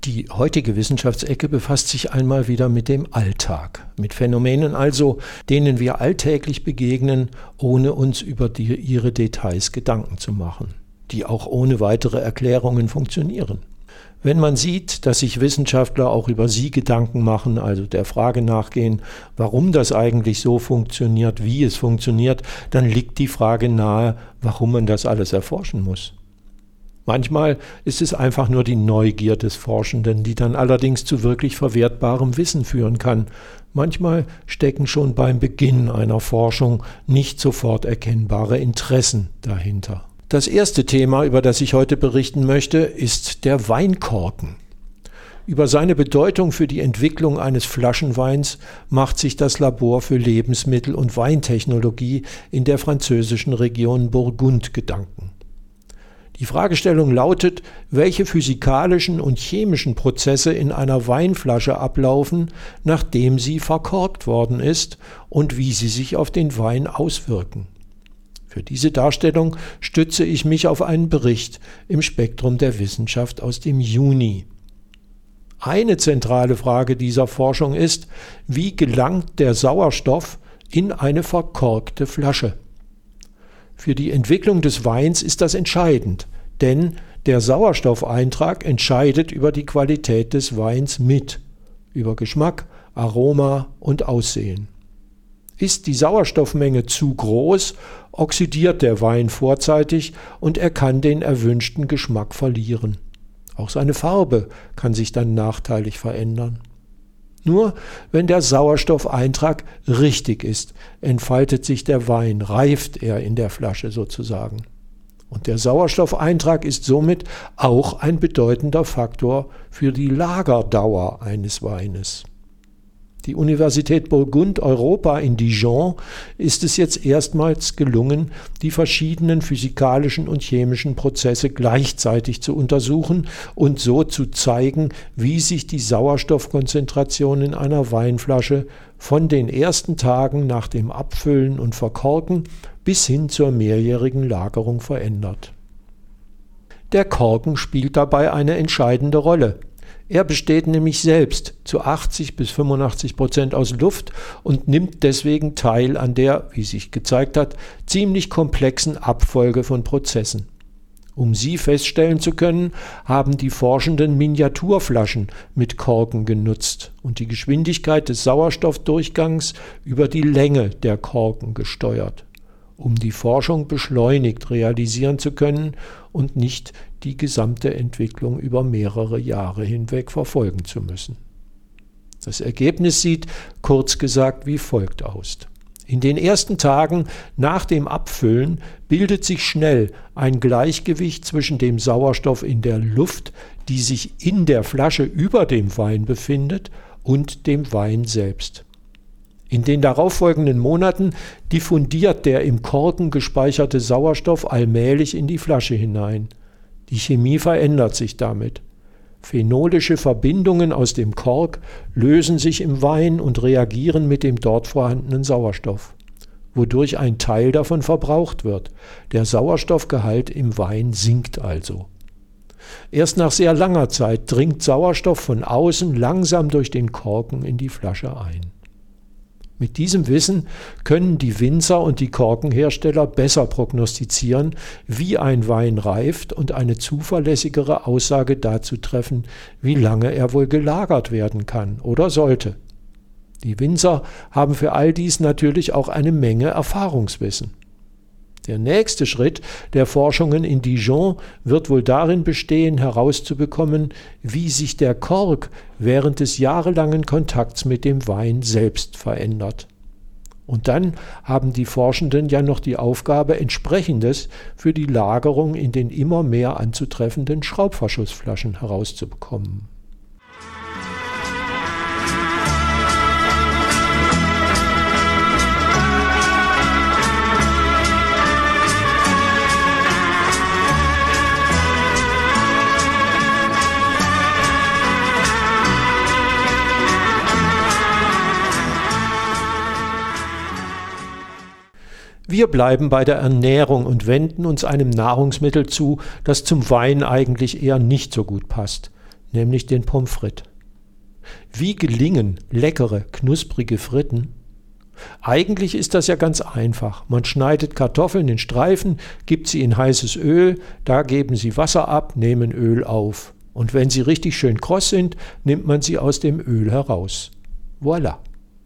Die heutige Wissenschaftsecke befasst sich einmal wieder mit dem Alltag, mit Phänomenen also, denen wir alltäglich begegnen, ohne uns über ihre Details Gedanken zu machen, die auch ohne weitere Erklärungen funktionieren. Wenn man sieht, dass sich Wissenschaftler auch über sie Gedanken machen, also der Frage nachgehen, warum das eigentlich so funktioniert, wie es funktioniert, dann liegt die Frage nahe, warum man das alles erforschen muss. Manchmal ist es einfach nur die Neugier des Forschenden, die dann allerdings zu wirklich verwertbarem Wissen führen kann. Manchmal stecken schon beim Beginn einer Forschung nicht sofort erkennbare Interessen dahinter. Das erste Thema, über das ich heute berichten möchte, ist der Weinkorken. Über seine Bedeutung für die Entwicklung eines Flaschenweins macht sich das Labor für Lebensmittel- und Weintechnologie in der französischen Region Burgund Gedanken. Die Fragestellung lautet, welche physikalischen und chemischen Prozesse in einer Weinflasche ablaufen, nachdem sie verkorkt worden ist und wie sie sich auf den Wein auswirken. Für diese Darstellung stütze ich mich auf einen Bericht im Spektrum der Wissenschaft aus dem Juni. Eine zentrale Frage dieser Forschung ist, wie gelangt der Sauerstoff in eine verkorkte Flasche? Für die Entwicklung des Weins ist das entscheidend, denn der Sauerstoffeintrag entscheidet über die Qualität des Weins mit, über Geschmack, Aroma und Aussehen. Ist die Sauerstoffmenge zu groß, oxidiert der Wein vorzeitig und er kann den erwünschten Geschmack verlieren. Auch seine Farbe kann sich dann nachteilig verändern. Nur wenn der Sauerstoffeintrag richtig ist, entfaltet sich der Wein, reift er in der Flasche sozusagen. Und der Sauerstoffeintrag ist somit auch ein bedeutender Faktor für die Lagerdauer eines Weines. Die Universität Burgund Europa in Dijon ist es jetzt erstmals gelungen, die verschiedenen physikalischen und chemischen Prozesse gleichzeitig zu untersuchen und so zu zeigen, wie sich die Sauerstoffkonzentration in einer Weinflasche von den ersten Tagen nach dem Abfüllen und Verkorken bis hin zur mehrjährigen Lagerung verändert. Der Korken spielt dabei eine entscheidende Rolle. Er besteht nämlich selbst zu 80-85% aus Luft und nimmt deswegen teil an der, wie sich gezeigt hat, ziemlich komplexen Abfolge von Prozessen. Um sie feststellen zu können, haben die Forschenden Miniaturflaschen mit Korken genutzt und die Geschwindigkeit des Sauerstoffdurchgangs über die Länge der Korken gesteuert, um die Forschung beschleunigt realisieren zu können und nicht die gesamte Entwicklung über mehrere Jahre hinweg verfolgen zu müssen. Das Ergebnis sieht, kurz gesagt, wie folgt aus. In den ersten Tagen nach dem Abfüllen bildet sich schnell ein Gleichgewicht zwischen dem Sauerstoff in der Luft, die sich in der Flasche über dem Wein befindet, und dem Wein selbst. In den darauffolgenden Monaten diffundiert der im Korken gespeicherte Sauerstoff allmählich in die Flasche hinein. Die Chemie verändert sich damit. Phenolische Verbindungen aus dem Kork lösen sich im Wein und reagieren mit dem dort vorhandenen Sauerstoff, wodurch ein Teil davon verbraucht wird. Der Sauerstoffgehalt im Wein sinkt also. Erst nach sehr langer Zeit dringt Sauerstoff von außen langsam durch den Korken in die Flasche ein. Mit diesem Wissen können die Winzer und die Korkenhersteller besser prognostizieren, wie ein Wein reift und eine zuverlässigere Aussage dazu treffen, wie lange er wohl gelagert werden kann oder sollte. Die Winzer haben für all dies natürlich auch eine Menge Erfahrungswissen. Der nächste Schritt der Forschungen in Dijon wird wohl darin bestehen, herauszubekommen, wie sich der Kork während des jahrelangen Kontakts mit dem Wein selbst verändert. Und dann haben die Forschenden ja noch die Aufgabe, Entsprechendes für die Lagerung in den immer mehr anzutreffenden Schraubverschlussflaschen herauszubekommen. Wir bleiben bei der Ernährung und wenden uns einem Nahrungsmittel zu, das zum Wein eigentlich eher nicht so gut passt, nämlich den Pommes frites. Wie gelingen leckere, knusprige Fritten? Eigentlich ist das ja ganz einfach. Man schneidet Kartoffeln in Streifen, gibt sie in heißes Öl, da geben sie Wasser ab, nehmen Öl auf. Und wenn sie richtig schön kross sind, nimmt man sie aus dem Öl heraus. Voilà.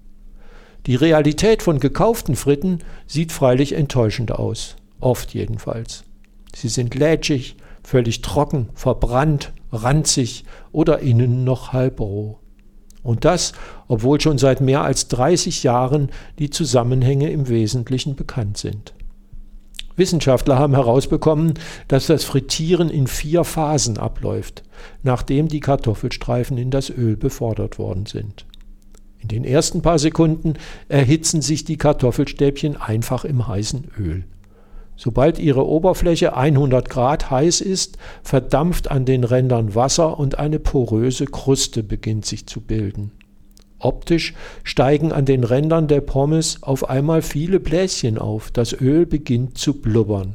Die Realität von gekauften Fritten sieht freilich enttäuschend aus. Oft jedenfalls. Sie sind lätschig, völlig trocken, verbrannt, ranzig oder innen noch halb roh. Und das, obwohl schon seit mehr als 30 Jahren die Zusammenhänge im Wesentlichen bekannt sind. Wissenschaftler haben herausbekommen, dass das Frittieren in 4 Phasen abläuft, nachdem die Kartoffelstreifen in das Öl befördert worden sind. In den ersten paar Sekunden erhitzen sich die Kartoffelstäbchen einfach im heißen Öl. Sobald ihre Oberfläche 100 Grad heiß ist, verdampft an den Rändern Wasser und eine poröse Kruste beginnt sich zu bilden. Optisch steigen an den Rändern der Pommes auf einmal viele Bläschen auf, das Öl beginnt zu blubbern.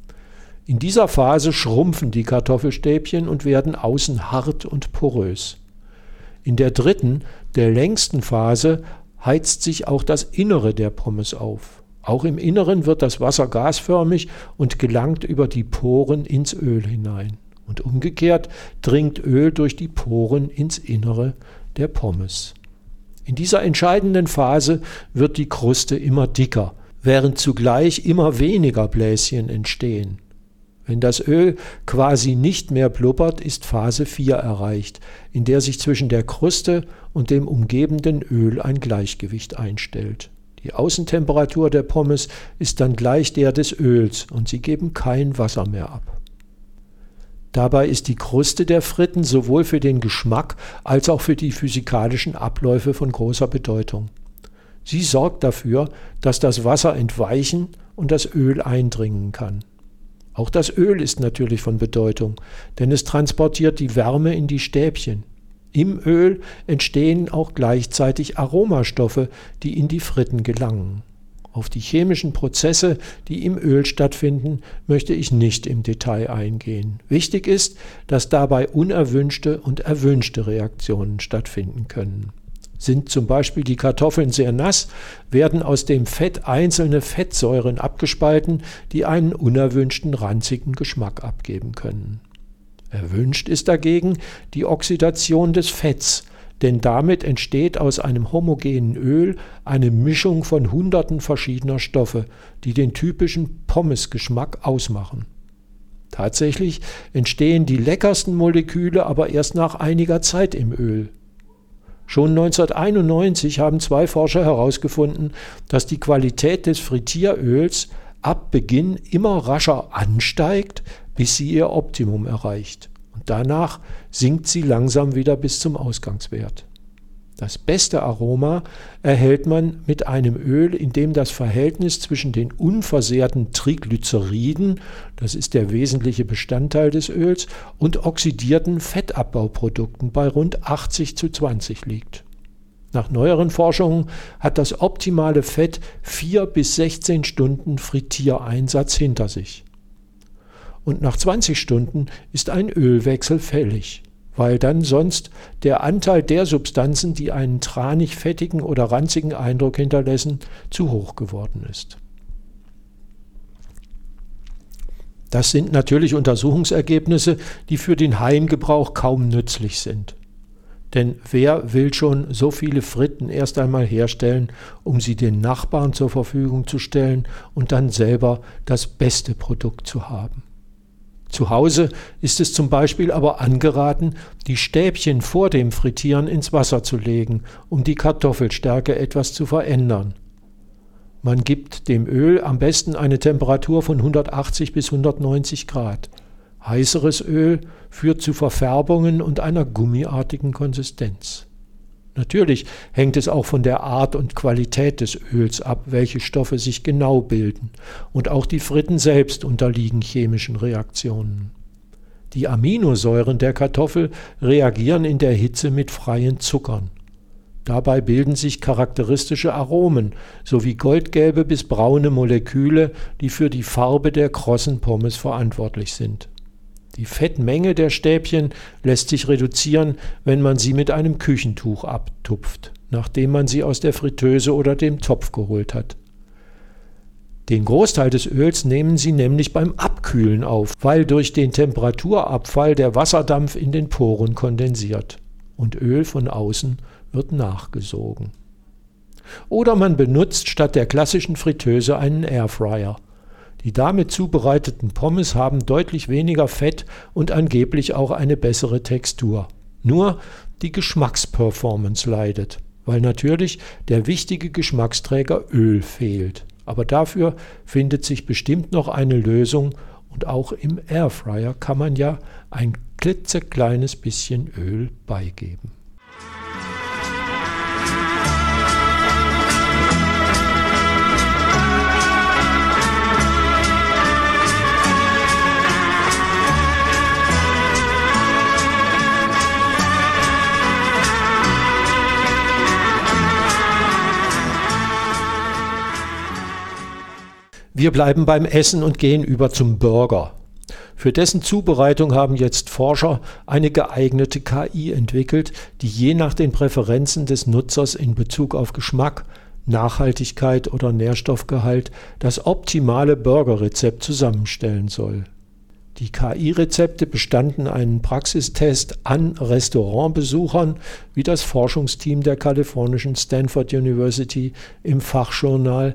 In dieser Phase schrumpfen die Kartoffelstäbchen und werden außen hart und porös. In der dritten, der längsten Phase, heizt sich auch das Innere der Pommes auf. Auch im Inneren wird das Wasser gasförmig und gelangt über die Poren ins Öl hinein. Und umgekehrt dringt Öl durch die Poren ins Innere der Pommes. In dieser entscheidenden Phase wird die Kruste immer dicker, während zugleich immer weniger Bläschen entstehen. Wenn das Öl quasi nicht mehr blubbert, ist Phase 4 erreicht, in der sich zwischen der Kruste und dem umgebenden Öl ein Gleichgewicht einstellt. Die Außentemperatur der Pommes ist dann gleich der des Öls und sie geben kein Wasser mehr ab. Dabei ist die Kruste der Fritten sowohl für den Geschmack als auch für die physikalischen Abläufe von großer Bedeutung. Sie sorgt dafür, dass das Wasser entweichen und das Öl eindringen kann. Auch das Öl ist natürlich von Bedeutung, denn es transportiert die Wärme in die Stäbchen. Im Öl entstehen auch gleichzeitig Aromastoffe, die in die Fritten gelangen. Auf die chemischen Prozesse, die im Öl stattfinden, möchte ich nicht im Detail eingehen. Wichtig ist, dass dabei unerwünschte und erwünschte Reaktionen stattfinden können. Sind zum Beispiel die Kartoffeln sehr nass, werden aus dem Fett einzelne Fettsäuren abgespalten, die einen unerwünschten ranzigen Geschmack abgeben können. Erwünscht ist dagegen die Oxidation des Fetts, denn damit entsteht aus einem homogenen Öl eine Mischung von Hunderten verschiedener Stoffe, die den typischen Pommesgeschmack ausmachen. Tatsächlich entstehen die leckersten Moleküle aber erst nach einiger Zeit im Öl. Schon 1991 haben 2 Forscher herausgefunden, dass die Qualität des Frittieröls ab Beginn immer rascher ansteigt, bis sie ihr Optimum erreicht. Und danach sinkt sie langsam wieder bis zum Ausgangswert. Das beste Aroma erhält man mit einem Öl, in dem das Verhältnis zwischen den unversehrten Triglyceriden, das ist der wesentliche Bestandteil des Öls, und oxidierten Fettabbauprodukten bei rund 80:20 liegt. Nach neueren Forschungen hat das optimale Fett 4 bis 16 Stunden Frittiereinsatz hinter sich. Und nach 20 Stunden ist ein Ölwechsel fällig, weil dann sonst der Anteil der Substanzen, die einen tranig fettigen oder ranzigen Eindruck hinterlassen, zu hoch geworden ist. Das sind natürlich Untersuchungsergebnisse, die für den Heimgebrauch kaum nützlich sind. Denn wer will schon so viele Fritten erst einmal herstellen, um sie den Nachbarn zur Verfügung zu stellen und dann selber das beste Produkt zu haben? Zu Hause ist es zum Beispiel aber angeraten, die Stäbchen vor dem Frittieren ins Wasser zu legen, um die Kartoffelstärke etwas zu verändern. Man gibt dem Öl am besten eine Temperatur von 180 bis 190 Grad. Heißeres Öl führt zu Verfärbungen und einer gummiartigen Konsistenz. Natürlich hängt es auch von der Art und Qualität des Öls ab, welche Stoffe sich genau bilden. Und auch die Fritten selbst unterliegen chemischen Reaktionen. Die Aminosäuren der Kartoffel reagieren in der Hitze mit freien Zuckern. Dabei bilden sich charakteristische Aromen sowie goldgelbe bis braune Moleküle, die für die Farbe der krossen Pommes verantwortlich sind. Die Fettmenge der Stäbchen lässt sich reduzieren, wenn man sie mit einem Küchentuch abtupft, nachdem man sie aus der Fritteuse oder dem Topf geholt hat. Den Großteil des Öls nehmen sie nämlich beim Abkühlen auf, weil durch den Temperaturabfall der Wasserdampf in den Poren kondensiert und Öl von außen wird nachgesogen. Oder man benutzt statt der klassischen Fritteuse einen Airfryer. Die damit zubereiteten Pommes haben deutlich weniger Fett und angeblich auch eine bessere Textur. Nur die Geschmacksperformance leidet, weil natürlich der wichtige Geschmacksträger Öl fehlt. Aber dafür findet sich bestimmt noch eine Lösung und auch im Airfryer kann man ja ein klitzekleines bisschen Öl beigeben. Wir bleiben beim Essen und gehen über zum Burger. Für dessen Zubereitung haben jetzt Forscher eine geeignete KI entwickelt, die je nach den Präferenzen des Nutzers in Bezug auf Geschmack, Nachhaltigkeit oder Nährstoffgehalt das optimale Burgerrezept zusammenstellen soll. Die KI-Rezepte bestanden einen Praxistest an Restaurantbesuchern, wie das Forschungsteam der kalifornischen Stanford University im Fachjournal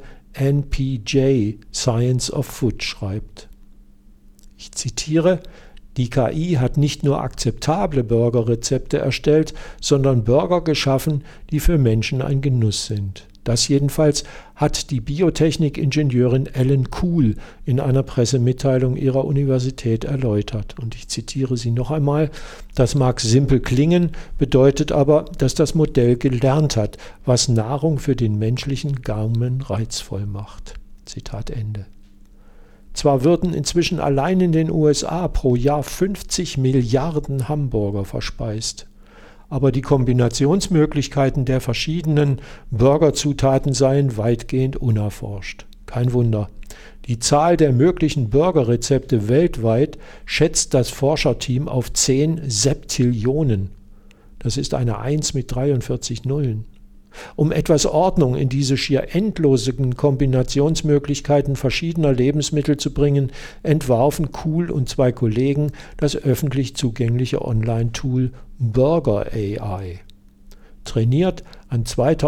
NPJ Science of Food schreibt. Ich zitiere: Die KI hat nicht nur akzeptable Burgerrezepte erstellt, sondern Burger geschaffen, die für Menschen ein Genuss sind. Das jedenfalls hat die Biotechnik-Ingenieurin Ellen Kuhl in einer Pressemitteilung ihrer Universität erläutert. Und ich zitiere sie noch einmal: Das mag simpel klingen, bedeutet aber, dass das Modell gelernt hat, was Nahrung für den menschlichen Gaumen reizvoll macht. Zitat Ende. Zwar würden inzwischen allein in den USA pro Jahr 50 Milliarden Hamburger verspeist. Aber die Kombinationsmöglichkeiten der verschiedenen Burgerzutaten seien weitgehend unerforscht. Kein Wunder. Die Zahl der möglichen Burgerrezepte weltweit schätzt das Forscherteam auf 10 Septillionen. Das ist eine 1 mit 43 Nullen. Um etwas Ordnung in diese schier endlosen Kombinationsmöglichkeiten verschiedener Lebensmittel zu bringen, entwarfen Kuhl und 2 Kollegen das öffentlich zugängliche Online-Tool Burger AI, trainiert an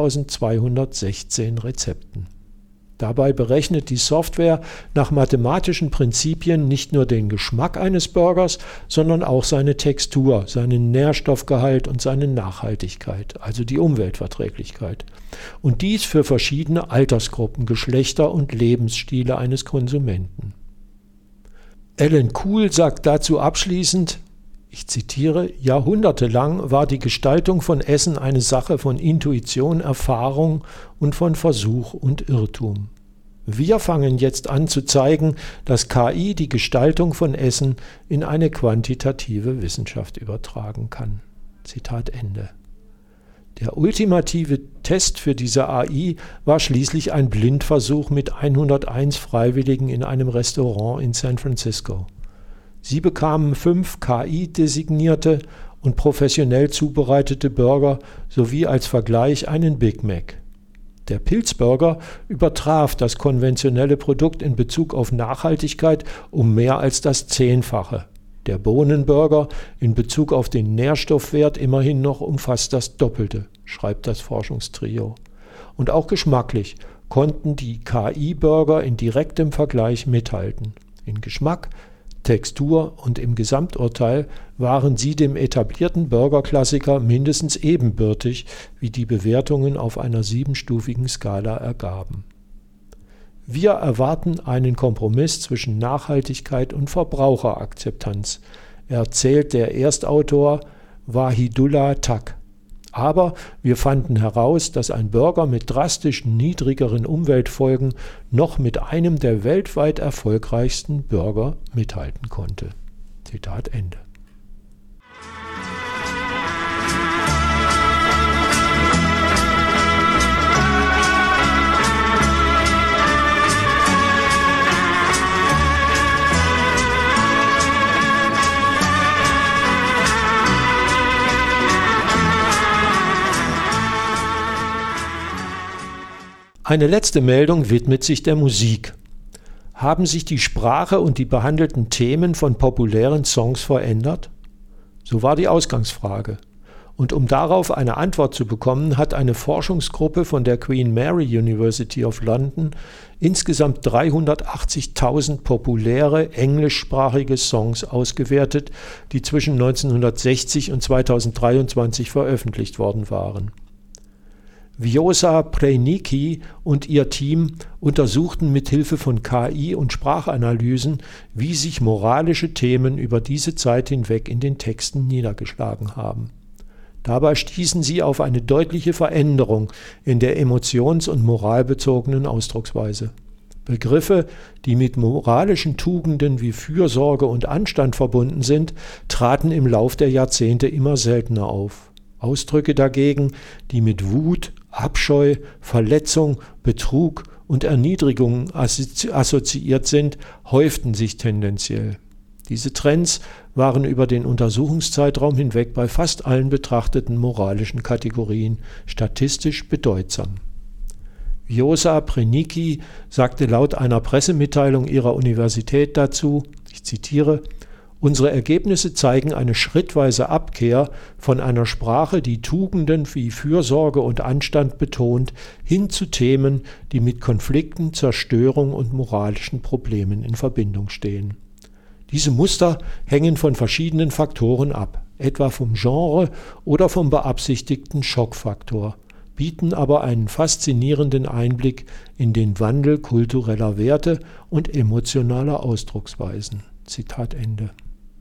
2216 Rezepten. Dabei berechnet die Software nach mathematischen Prinzipien nicht nur den Geschmack eines Burgers, sondern auch seine Textur, seinen Nährstoffgehalt und seine Nachhaltigkeit, also die Umweltverträglichkeit. Und dies für verschiedene Altersgruppen, Geschlechter und Lebensstile eines Konsumenten. Ellen Kuhl sagt dazu abschließend, ich zitiere: Jahrhundertelang war die Gestaltung von Essen eine Sache von Intuition, Erfahrung und von Versuch und Irrtum. Wir fangen jetzt an zu zeigen, dass KI die Gestaltung von Essen in eine quantitative Wissenschaft übertragen kann. Zitat Ende. Der ultimative Test für diese AI war schließlich ein Blindversuch mit 101 Freiwilligen in einem Restaurant in San Francisco. Sie bekamen 5 KI-designierte und professionell zubereitete Burger sowie als Vergleich einen Big Mac. Der Pilzburger übertraf das konventionelle Produkt in Bezug auf Nachhaltigkeit um mehr als das 10-fache. Der Bohnenburger in Bezug auf den Nährstoffwert immerhin noch um fast das Doppelte, schreibt das Forschungstrio. Und auch geschmacklich konnten die KI-Burger in direktem Vergleich mithalten. In Geschmack, Textur und im Gesamturteil waren sie dem etablierten Burger-Klassiker mindestens ebenbürtig, wie die Bewertungen auf einer 7-stufigen Skala ergaben. Wir erwarten einen Kompromiss zwischen Nachhaltigkeit und Verbraucherakzeptanz, erzählt der Erstautor Wahidullah Tak. Aber wir fanden heraus, dass ein Burger mit drastisch niedrigeren Umweltfolgen noch mit einem der weltweit erfolgreichsten Burger mithalten konnte. Zitat Ende. Eine letzte Meldung widmet sich der Musik. Haben sich die Sprache und die behandelten Themen von populären Songs verändert? So war die Ausgangsfrage. Und um darauf eine Antwort zu bekommen, hat eine Forschungsgruppe von der Queen Mary University of London insgesamt 380.000 populäre englischsprachige Songs ausgewertet, die zwischen 1960 und 2023 veröffentlicht worden waren. Vjosa Prejnicki und ihr Team untersuchten mithilfe von KI und Sprachanalysen, wie sich moralische Themen über diese Zeit hinweg in den Texten niedergeschlagen haben. Dabei stießen sie auf eine deutliche Veränderung in der emotions- und moralbezogenen Ausdrucksweise. Begriffe, die mit moralischen Tugenden wie Fürsorge und Anstand verbunden sind, traten im Lauf der Jahrzehnte immer seltener auf. Ausdrücke dagegen, die mit Wut, Abscheu, Verletzung, Betrug und Erniedrigung assoziiert sind, häuften sich tendenziell. Diese Trends waren über den Untersuchungszeitraum hinweg bei fast allen betrachteten moralischen Kategorien statistisch bedeutsam. Vjosa Prejnicki sagte laut einer Pressemitteilung ihrer Universität dazu, ich zitiere, unsere Ergebnisse zeigen eine schrittweise Abkehr von einer Sprache, die Tugenden wie Fürsorge und Anstand betont, hin zu Themen, die mit Konflikten, Zerstörung und moralischen Problemen in Verbindung stehen. Diese Muster hängen von verschiedenen Faktoren ab, etwa vom Genre oder vom beabsichtigten Schockfaktor, bieten aber einen faszinierenden Einblick in den Wandel kultureller Werte und emotionaler Ausdrucksweisen. Zitat Ende.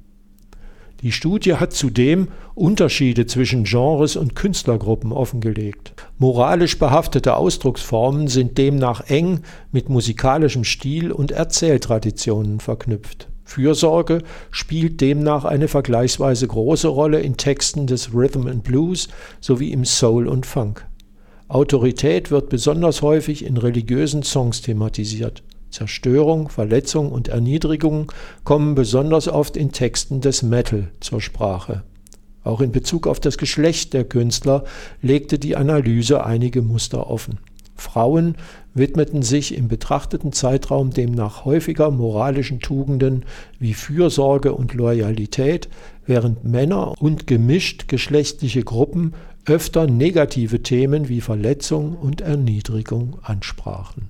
Die Studie hat zudem Unterschiede zwischen Genres und Künstlergruppen offengelegt. Moralisch behaftete Ausdrucksformen sind demnach eng mit musikalischem Stil und Erzähltraditionen verknüpft. Fürsorge spielt demnach eine vergleichsweise große Rolle in Texten des Rhythm and Blues sowie im Soul und Funk. Autorität wird besonders häufig in religiösen Songs thematisiert. Zerstörung, Verletzung und Erniedrigung kommen besonders oft in Texten des Metal zur Sprache. Auch in Bezug auf das Geschlecht der Künstler legte die Analyse einige Muster offen. Frauen widmeten sich im betrachteten Zeitraum demnach häufiger moralischen Tugenden wie Fürsorge und Loyalität, während Männer und gemischt geschlechtliche Gruppen öfter negative Themen wie Verletzung und Erniedrigung ansprachen.